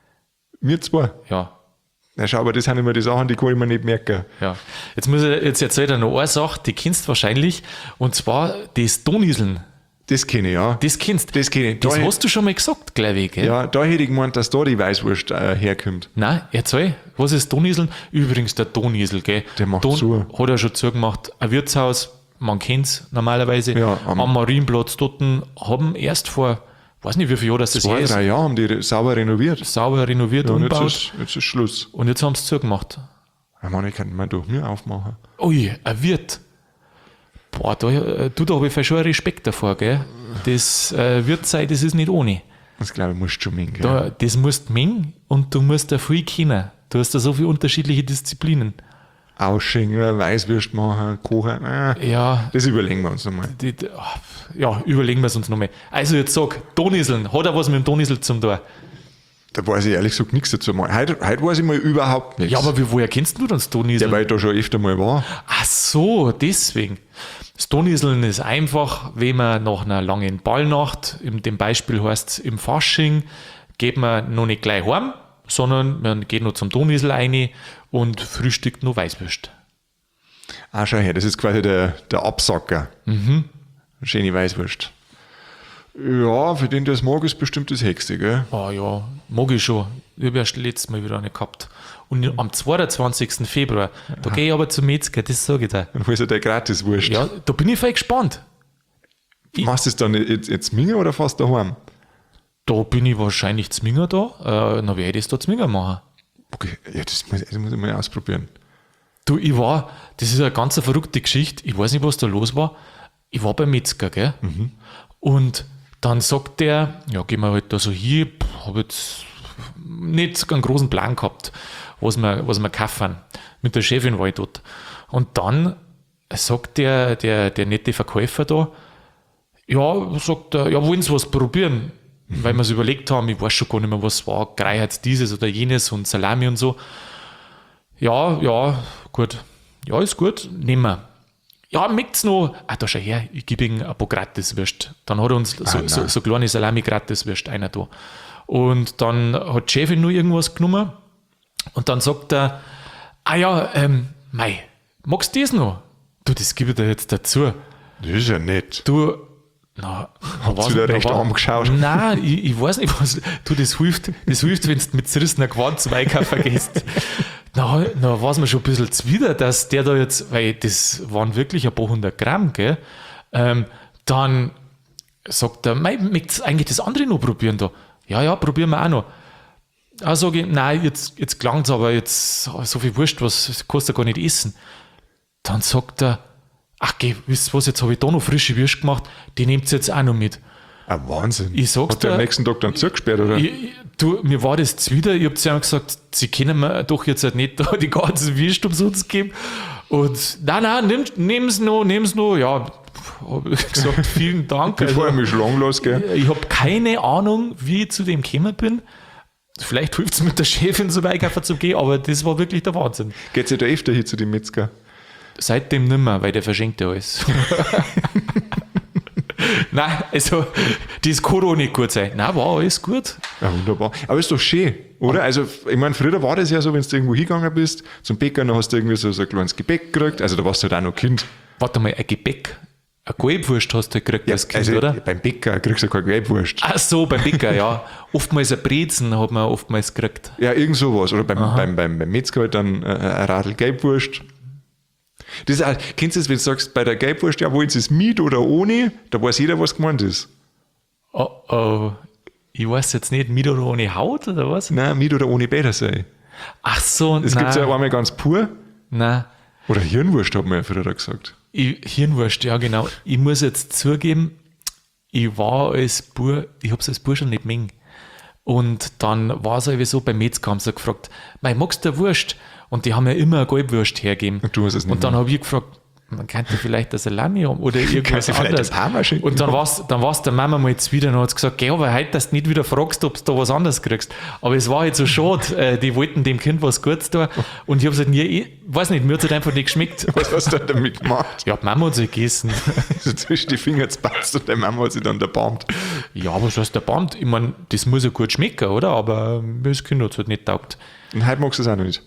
Wir zwei. Ja, Na schau, aber das sind immer die Sachen, die kann ich mir nicht merken. ja. Jetzt muss ich, jetzt erzählt er noch eine Sache, die kennst du wahrscheinlich, und zwar das Donieseln. Das kenne ich, ja. Das kennst Das kenne ich. Das Da, hast du schon mal gesagt, glaube ich, gell? ja, da hätte ich gemeint, dass da die Weißwurst äh, herkommt. Nein, erzähl, was ist Donieseln? Übrigens, der Donisel, gell? Der macht Don, zu. Hat er schon zugemacht. Ein Wirtshaus, man kennt es normalerweise, Ja, am- am, Marienplatz dort, haben erst vor, weiß nicht wie viel Jahren das das Zwei, her ist, drei Jahre haben die re- sauber renoviert. sauber renoviert, Und jetzt umgebaut. ist, jetzt ist Schluss. Und jetzt haben sie zugemacht. Ja, Mann, ich kann mal durch mir aufmachen. Ui, ein Wirt. Boah, da, äh, du, da habe ich vielleicht schon Respekt davor, gell? Das äh, wird sein, das ist nicht ohne. Das glaube ich, musst du schon mengen. gell? Da, das musst du mengen und du musst da viel kennen. Du hast da so viele unterschiedliche Disziplinen. Ausschenken, Weißwürst machen, kochen. Äh, Ja, das überlegen wir uns nochmal. die, die, ach, ja, überlegen wir es uns nochmal. Also jetzt sag, Donieseln, hat er was mit dem Donisel zum tun? Da weiß ich ehrlich gesagt nichts dazu. Mal. Heute, heute weiß ich mal überhaupt nichts. Ja, aber wie, woher kennst du denn das Donisel? ja, weil ich da schon öfter mal war. Ach so, deswegen. Das Donieseln ist einfach, wenn man nach einer langen Ballnacht, in dem Beispiel heißt es im Fasching, geht man noch nicht gleich heim, sondern man geht noch zum Donisel rein und frühstückt noch Weißwürst. Ah, schau her, das ist quasi der, der Absacker. Mhm. Schöne Weißwurst. Ja, für den, der es mag, ist bestimmt das Hexe, gell? Ah ja, mag ich schon. Ich habe erst letztes Mal wieder eine gehabt. Und am zweiundzwanzigsten Februar, da gehe ich aber zum Metzger, das sage ich dir. Dann holst du der Gratiswurst. Ja, da bin ich voll gespannt. Machst du es dann jetzt, jetzt Minger oder fast daheim? Da bin ich wahrscheinlich Zminger da, äh, dann werde ich das da Zminger machen. Okay, ja, das muss, das muss ich mal ausprobieren. Du, ich war, das ist eine ganz eine verrückte Geschichte, ich weiß nicht, was da los war. Ich war beim Metzger, gell? Und dann sagt der, ja, gehen wir halt da so hier, habe jetzt nicht einen großen Plan gehabt, was wir, was wir kaufen. Mit der Chefin war ich dort. Und dann sagt der, der, der nette Verkäufer da, ja, sagt er, ja, wollen Sie was probieren? Weil wir es überlegt haben, ich weiß schon gar nicht mehr, was war, Greiheit dieses oder jenes und Salami und so. Ja, ja, gut. Ja, ist gut, nehmen wir. Ja, möcht's noch? Ah, da schau her, ich gebe ihm ein paar Gratiswürst. Dann hat er uns so, Ah, so, nein. so kleine Salami-Gratiswürst einer da. Und dann hat die Chefin nur irgendwas genommen und dann sagt er, ah ja, ähm, mei, magst du das noch? Du, das gebe ich dir jetzt dazu. Das ist ja nett. Du, na, Habt ihr da recht arm geschaut? Nein, ich, ich weiß nicht, was. Du, das hilft, das hilft, wenn du mit zerrissener Gewand zum Einkaufen gehst. Na, na war es mir schon ein bisschen zuwider, dass der da jetzt, weil das waren wirklich ein paar hundert Gramm, gell? Ähm, dann sagt er, mei, möchtest du eigentlich das andere noch probieren da? Ja, ja, probieren wir auch noch. Da sage ich, nein, jetzt, jetzt klang es aber, jetzt so viel Wurst, was das kannst du gar nicht essen. Dann sagt er, ach geh, wisst ihr was, jetzt habe ich da noch frische Würst gemacht, die nehmt ihr jetzt auch noch mit. Ah, Wahnsinn. Ich sag's Hat der dir- am nächsten Tag dann zugesperrt, oder? Ich, ich- du, mir war das zuwider, ich habe zu ihm gesagt, sie können mir doch jetzt halt nicht da die ganzen Würst umsonst geben. Und nein, nein, nimm, nimm's noch, nimm's noch. Ja, habe ich gesagt, vielen Dank. Bevor Also, ich mich schlagen lasse, gell? ich habe keine Ahnung, wie ich zu dem gekommen bin. Vielleicht hilft es mit der Chefin so Einkaufen zu gehen, aber das war wirklich der Wahnsinn. Geht's ja da öfter hier zu dem Metzger? Seitdem nimmer, weil der verschenkt ja alles. Nein, also, das kann doch nicht gut sein. Nein, war alles gut. Ja, wunderbar. Aber ist doch schön, oder? Also, ich meine, früher war das ja so, wenn du irgendwo hingegangen bist, zum Bäcker, dann hast du irgendwie so, so ein kleines Gebäck gekriegt. Also, da warst du halt auch noch Kind. Warte mal, ein Gebäck, eine Gelbwurst hast du gekriegt als Kind, also, oder? Beim Bäcker kriegst du keine Gelbwurst. Ach so, beim Bäcker, ja. Oftmals ein Brezen hat man oftmals gekriegt. Ja, irgend sowas. Oder beim, beim, beim, beim Metzger halt dann äh, ein Radl Gelbwurst. Das ist auch, kennst du das, wenn du sagst, bei der Gelbwurst, ja, wollen sie es mit oder ohne? Da weiß jeder, was gemeint ist. Oh, oh. Ich weiß jetzt nicht, mit oder ohne Haut, oder was? Nein, mit oder ohne Bädersei. Ach so, Das nein. gibt es ja einmal ganz pur. Nein. Oder Hirnwurst, hat man ja früher gesagt. Ich, Hirnwurst, ja genau. Ich muss jetzt zugeben, ich war als Bur, ich habe es als Bursch nicht mengen. Und dann war es irgendwie so, beim Metzger haben sie gefragt, mei, magst du eine Wurst? Und die haben ja immer eine Gelbwurst hergegeben. Und du hast es nicht Und dann mehr. habe ich gefragt, man könnte vielleicht eine Salami haben oder irgendwas Kannst du vielleicht anderes. ein Parmaschinken Und dann haben? war es dann war's der Mama mal jetzt wieder und hat gesagt, geh aber heute, dass du nicht wieder fragst, ob du da was anderes kriegst. Aber es war halt so schade, äh, die wollten dem Kind was Gutes tun. Und ich habe es halt nie, ich weiß nicht, mir hat es halt einfach nicht geschmeckt. Was hast du damit gemacht? Ja, die Mama hat es halt gegessen. So zwischen die Finger gepasst und deine Mama hat sich dann erbarmt. Ja, aber was heißt der Band? Ich meine, das muss ja gut schmecken, oder? Aber mir das Kind hat es halt nicht taugt. Und heute magst du es auch noch nicht.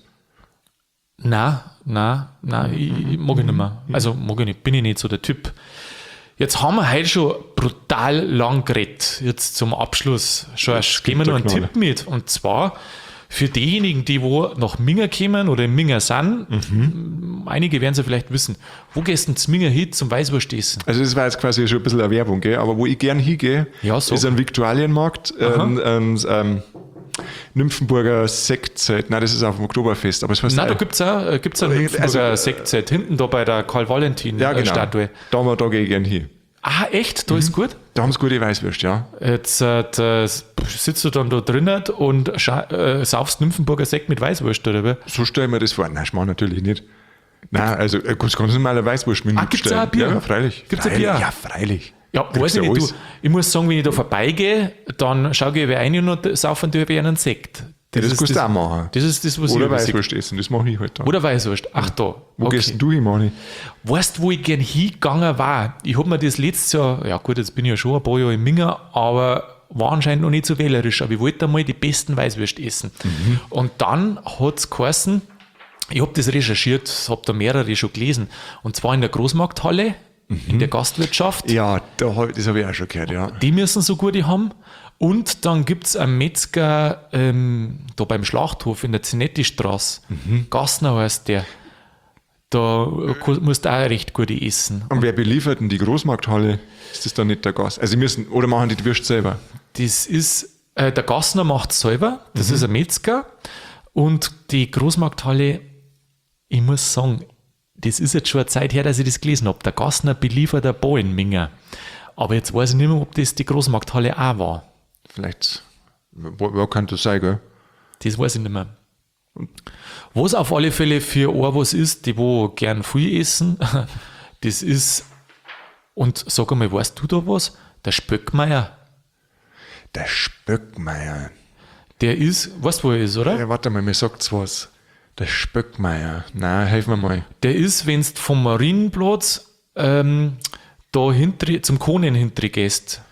Nein, nein, nein, ich, ich mag ich nicht mehr. Also mag ich nicht, bin ich nicht so der Typ. Jetzt haben wir heute schon brutal lang geredet. Jetzt zum Abschluss. Schorsch, geben wir noch einen Knaller. Tipp mit. Und zwar für diejenigen, die wo nach Minga kommen oder in Minga sind, Mhm. einige werden es ja vielleicht wissen, wo gehst du zum Minga hin zum Weißwurst essen? Also das war jetzt quasi schon ein bisschen eine Werbung, gell? Aber wo ich gern hingehe, Ja, so. ist ein Viktualienmarkt, ein, ein, ein Nymphenburger Sektzelt. Nein, das ist auf dem Oktoberfest. Aber es heißt Nein, da auch- gibt es auch, äh, gibt's eine Nymphenburger Also, Sektzeit, hinten da bei der ja, genau. Karl-Valentin-Statue. Da, da gehe ich gern hin. Ah, echt? Da ist gut? Da haben sie gute Weißwürst, ja. Jetzt äh, da sitzt du dann da drinnen und scha- äh, saufst Nymphenburger Sekt mit Weißwurst, oder wie? So stelle ich mir das vor. Nein, Schmarrn natürlich nicht. Nein, also äh, ganz, ganz normale Weißwurst mit Ah, gibt's auch ein Bier? Ja, freilich. Gibt's ein freilich. Bier? Ja, freilich. Ja, Kriegst weiß ich du nicht. Du, alles. ich muss sagen, wenn ich da vorbeigehe, dann schaue ich über einen und saufen dir über einen Sekt. Ja, das ist kannst du auch machen. Das ist das, was Oder ich über Sekt- Weißwurst essen, das mache ich halt dann. Oder Weißwurst. Ach da. Wo okay. gehst denn du hin, Mani? Weißt du, wo ich gern hingegangen war? Ich habe mir das letztes Jahr, ja gut, jetzt bin ich ja schon ein paar Jahre in Minga, aber war anscheinend noch nicht so wählerisch, aber ich wollte einmal die besten Weißwürst essen. Mhm. Und dann hat es geheißen, ich habe das recherchiert, habe da mehrere schon gelesen, und zwar in der Großmarkthalle, in der Gastwirtschaft. Mhm. Ja, da hab, das habe ich auch schon gehört, ja. Die müssen so gute haben. Und dann gibt es einen Metzger ähm, da beim Schlachthof in der Zinetti-Straße. Mhm. Gassner heißt der. Da äh, musst du auch recht gute essen. Und wer beliefert denn die Großmarkthalle? Ist das dann nicht der Gast? Also sie müssen, oder machen die die Würst selber? Das ist, äh, der Gassner macht es selber, das Mhm. ist ein Metzger. Und die Großmarkthalle, ich muss sagen, das ist jetzt schon eine Zeit her, dass ich das gelesen habe. Der Gassner beliefert ein paar in Minga. Aber jetzt weiß ich nicht mehr, ob das die Großmarkthalle auch war. Vielleicht, wo, wo kann das sein, gell? Das weiß ich nicht mehr. Was auf alle Fälle für ein was ist, die wo gern viel essen, das ist, und sag einmal, weißt du da was? Der Spöckmeier, Der Spöckmeier. der ist, weißt du, wo er ist, oder? Ja, warte mal, mir sagt's was. Der Spöckmeier. Nein, helf mir mal. Der ist, wenn du vom Marienplatz ähm, da hinter, zum Konen hinter gehst,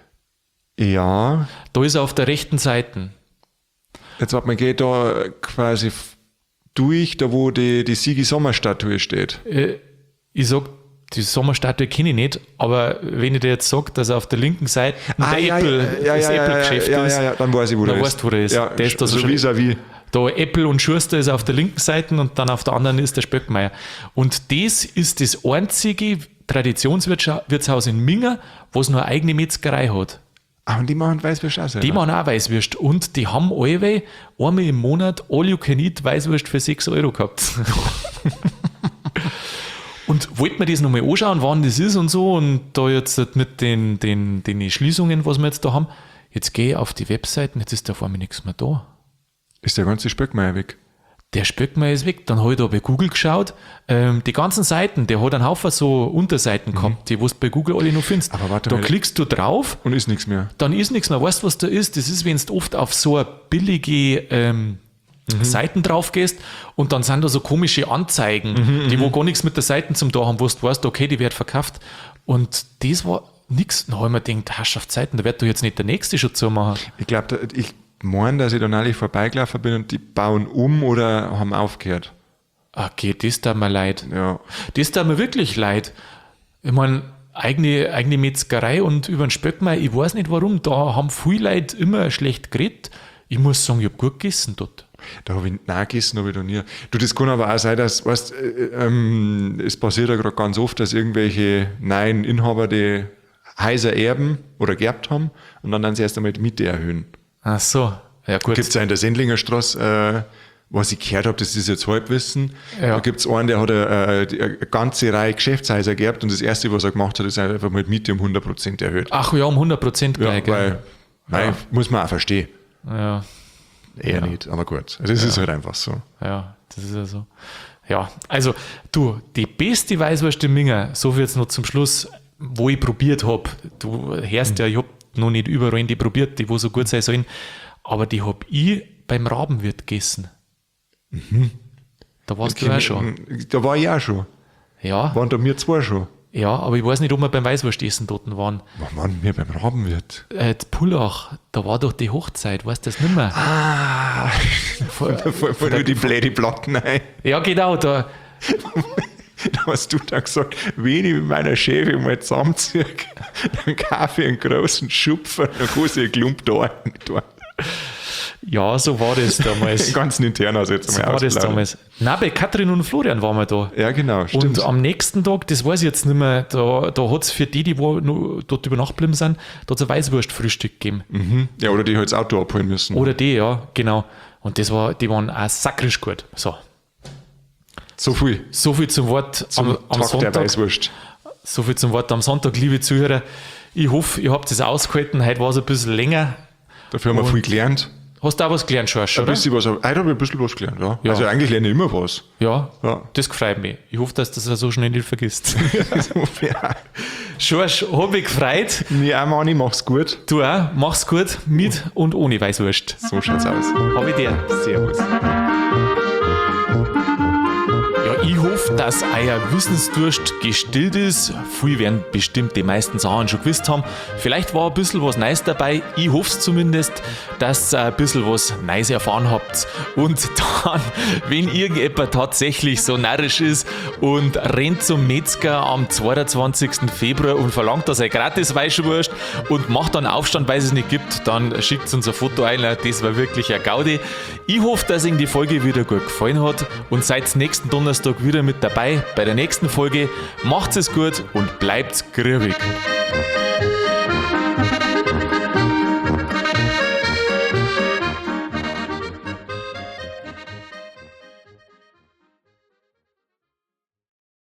Ja, da ist er auf der rechten Seite. jetzt warte mal, geht da quasi f- durch, da wo die, die Sigi-Sommer-Statue steht. Äh, ich sag, die Sommerstatue kenne ich nicht, aber wenn ich dir jetzt sage, dass er auf der linken Seite der ja, Apple, ja, das ja, ja, Apple-Geschäft ja, ja, ist, ja, ja, dann weiß ich, wo dann der weißt ist. du, wo der ist. Ja, Der ist da so so schön. vis-à-vis. Da Apple und Schuster ist auf der linken Seite und dann auf der anderen ist der Spöckmeier. Und das ist das einzige Traditionswirtshaus in Minga, was nur eine eigene Metzgerei hat. Ah, und die machen Weißwürst auch selber. Die machen auch Weißwürst. Und die haben alle einmal im Monat All You Can Eat Weißwürst für sechs Euro gehabt. Und wollte mir das nochmal anschauen, wann das ist und so. Und da jetzt mit den, den, den Schließungen, was wir jetzt da haben, jetzt gehe ich auf die Webseiten, jetzt ist da vor mir nichts mehr da. Ist der ganze Spöckmeier weg? Der Spöckmeier ist weg. Dann habe ich da bei Google geschaut. Ähm, die ganzen Seiten, der hat einen Haufen so Unterseiten gehabt, die du bei Google alle noch findest. Aber warte da mal. klickst du drauf, Und ist nichts mehr. dann ist nichts mehr. Weißt du, was da ist? Das ist, wenn du oft auf so eine billige ähm, Seiten drauf gehst und dann sind da so komische Anzeigen, die wo gar nichts mit der Seite zum da haben, wo du weißt, okay, die wird verkauft. Und das war, nix. Dann habe ich mir gedacht, Herrschaft Zeiten, da wird doch jetzt nicht der Nächste schon zumachen. Ich glaube, ich meine, dass ich da neulich vorbeigelaufen bin und die bauen um oder haben aufgehört. Okay, das tut mir leid. Ja. Das tut mir wirklich leid. Ich meine, eigene, eigene Metzgerei und über den Spöckmeier, ich weiß nicht warum, da haben viele Leute immer schlecht geredet. Ich muss sagen, ich habe gut gegessen dort. Da habe ich nein gegessen, habe ich da nie. Du, das kann aber auch sein, dass, weißt, äh, ähm, es passiert ja gerade ganz oft, dass irgendwelche neuen Inhaber die Häuser erben oder geerbt haben und dann dann sie erst einmal die Miete erhöhen. Ach so, ja gut. Gibt es ja in der Sendlinger Straße, äh, was ich gehört habe, das ist jetzt Halbwissen. Ja. Da gibt es einen, der hat eine, eine ganze Reihe Geschäftshäuser geerbt und das Erste, was er gemacht hat, ist einfach mal die Miete um hundert Prozent erhöht. Ach ja, um hundert Prozent Ja, gleich. weil, gell? nein, Ja. muss man auch verstehen. Ja, Eher Ja. nicht, aber gut. Also das ist halt einfach so. ja, das ist ja so. Ja, also du, die beste Weißwurst im Minger, so viel jetzt noch zum Schluss, wo ich probiert habe. Du hörst ja, ich habe noch nicht überall die probiert, die wo so gut sein sollen, aber die habe ich beim Rabenwirt gegessen. Da warst du auch schon. Da war ich auch schon. Ja, Waren da wir zwei schon. ja, aber ich weiß nicht, ob wir beim Weißwurstessen dort waren. Was waren wir beim Rabenwirt? Äh, Pullach, da war doch die Hochzeit, weißt du das nicht mehr? Ah, voll, voll, voll nur die blöde Platten ein. Ja, genau, da. Da hast du dann gesagt, wenn ich mit meiner Chefin mal zusammenziehe, dann kaufe ich einen großen Schupfer, dann kann sie einen Klump da rein. Ja, so war das damals. Den ganzen Interner also jetzt So mal war das ausplaudern. damals. Nein, bei Katrin und Florian waren wir da. Ja, genau, stimmt. Und am nächsten Tag, das weiß ich jetzt nicht mehr, da, da hat es für die, die wo noch dort über Nacht geblieben sind, da hat es ein Weißwurstfrühstück gegeben. Mhm. Ja, oder die halt das Auto abholen müssen. Oder die, ja, genau. Und das war, die waren auch sakrisch gut. So, So viel so viel zum Wort zum am, am Tag der Sonntag. Weißwurst. So viel zum Wort am Sonntag, liebe Zuhörer. Ich hoffe, ihr habt das ausgehalten. Heute war es ein bisschen länger. Dafür haben wir Und- viel gelernt. Hast du auch was gelernt, Schorsch, Ein oder? bisschen was, heute habe ich ein bisschen was gelernt, ja. Ja. Also eigentlich lerne ich immer was. Ja, Ja. das gefreut mich. Ich hoffe, dass du das so schnell nicht vergisst. ja. Schorsch, hab mich gefreut. Nee, auch Manni, mach's gut. Du auch. Mach's gut mit und ohne Weißwurst. So schaut's aus. Hab ich dir. Servus. Ja, ich hoffe, dass euer Wissensdurst gestillt ist. Viele werden bestimmt die meisten Sachen schon gewusst haben. Vielleicht war ein bisschen was Neues dabei. Ich hoffe es zumindest, dass ihr ein bisschen was Neues erfahren habt. Und dann, wenn irgendjemand tatsächlich so narrisch ist und rennt zum Metzger am zweiundzwanzigsten Februar und verlangt, dass er gratis Weißwurst und macht dann Aufstand, weil es es nicht gibt, dann schickt uns ein Foto ein. Das war wirklich ein Gaudi. Ich hoffe, dass Ihnen die Folge wieder gut gefallen hat und seid nächsten Donnerstag wieder mit dabei bei der nächsten Folge. Macht's es gut und bleibt grübig.